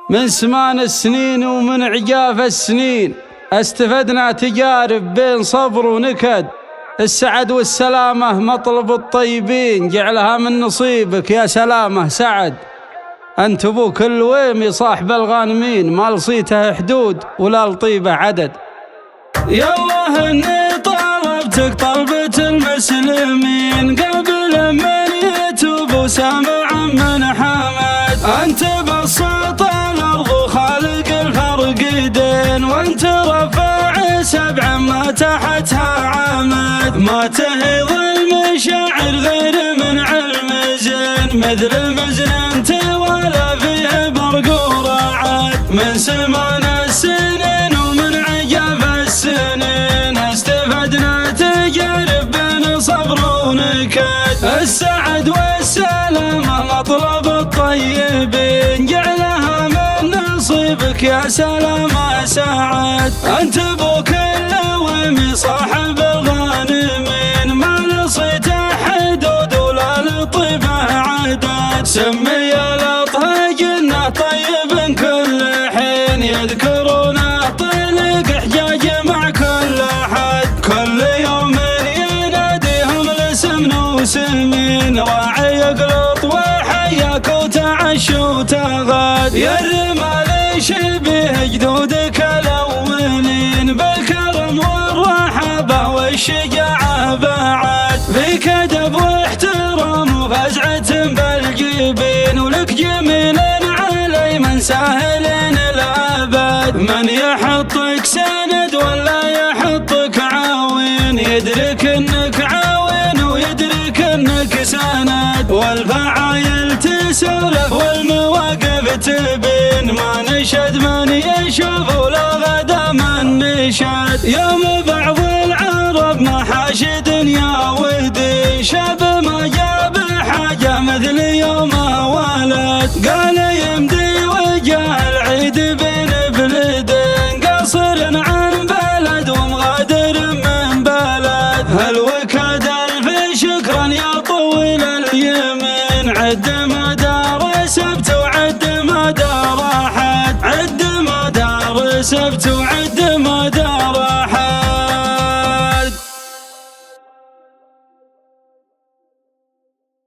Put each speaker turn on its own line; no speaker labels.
من سمان السنين ومن عجاف السنين استفدنا تجارب بين صبر ونكد. السعد والسلامة مطلب الطيبين، جعلها من نصيبك يا سلامة سعد. أنت أبو كل ويم صاحب الغانمين، ما لصيته حدود ولا لطيبة عدد.
يالله إني طلبتك طلبة المسلمين قبل من يتوب وسامع من حمد. أنت بسط الأرض وخالق الفرقدين، وأنت رفع سبع ما تحتها عمد. ما تهيض المشاعر غير من علم زين، مثل مزن انت ولا فيه برق ورعد. من سمان السنين ومن عجاف السنين استفدنا تجارب بين صبر ونكد. السعد والسلامة مطلب الطيبين، جعلها من نصيبك يا سلامة سعد. أنت أبو كل ويم صاحب الغانمين، ما نصيت حدود ولا لطيبة عدد. سمي الأطهى جنة طيب كل حين، يذكرون طلق حجاج مع كل حد. كل يوم يناديهم الاسم وسمين، راعي يقلط وحياك وتعش وتغاد. يا الرمال شبيه جدودك الأولين، بالكرم والرحابة والشجاعة بعد. فيك أدب واحترام وفزعة بالجبين، ولك جميل علي من ساهل الأبد. من يحطك سند ولا يحطك عاوين، يدرك انك عاوين ويدرك انك سند. والفعايل تسولف والمواقف تبين، ما نشد من يشوف ولا غدا من نشد. يوم بعض العرب محاش دنيا ودين، شاب ما جاب حاجة مثل يوم ولد. قال يمدي وجه العيد بين بلدين، قاصر عن بلد ومغادر من بلد. هل وكاد الف شكرا يا طويل اليمين، عد ما دار سبت وعد ما دار أحد. عد ما دار سبت